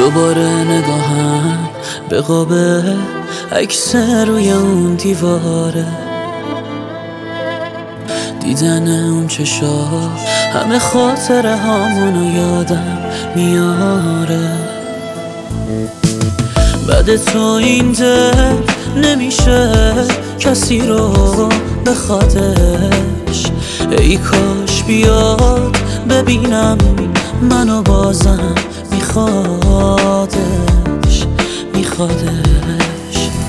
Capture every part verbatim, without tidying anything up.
دوباره نگاهم به قاب عکس روی اون دیواره، دیدن اون چشا همه خاطره هامونو یادم میاره. بعد تو این دل نمیشه کسی رو بخوادش، ای کاش بیاد ببینم منو بازم میخوادش میخوادش.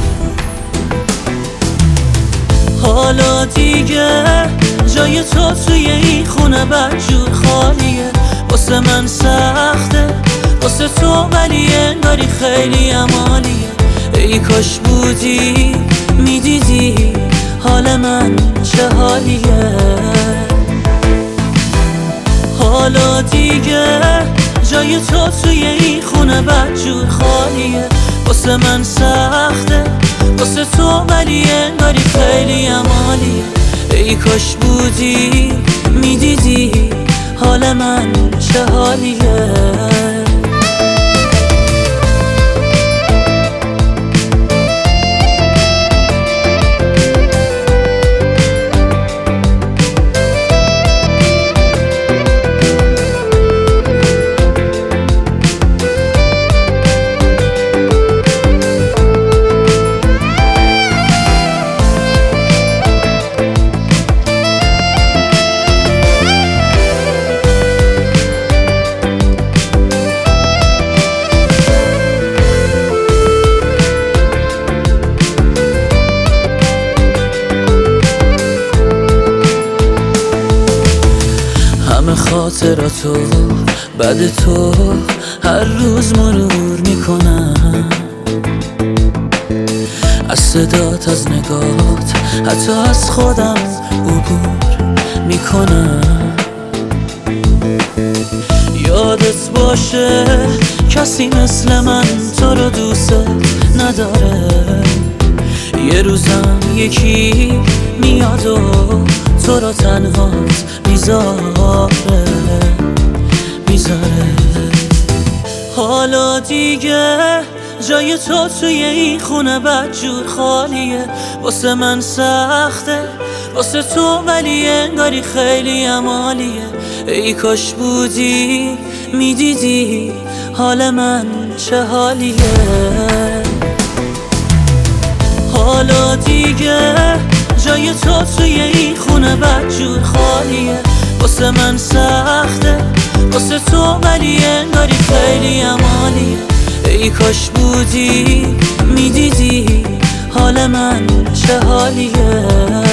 حالا دیگه جای تو توی این خونه بدجور خالیه، واسه من سخته واسه تو ولی انگاری خیلی عمالیه. ای کاش بودی میدیدی حال من چه حالیه. حالا دیگه جای تو توی این خونه بدجور خالیه، واسه من سخته واسه تو ولی انگاری خیلی عمالیه. ای کاش بودی میدیدی حال من چه حالیه. خاطراتو بعد تو هر روز مرور میکنم، از صدات از نگات حتی از خودم عبور میکنم. یادت باشه کسی مثل من تو رو دوست نداره، یه روزم یکی میاد و تو رو تنهات میذاره میذاره. حالا دیگه جای تو توی این خونه بدجور خالیه، واسه من سخته واسه تو ولی انگاری خیلی عمالیه. ای کاش بودی میدیدی حال من چه حالیه. حالا دیگه جای تو توی این خونه بدجور خالیه، واسه من سخته واسه تو ولی انگاری خیلی عمالیه. ای کاش بودی میدیدی حال من چه حالیه.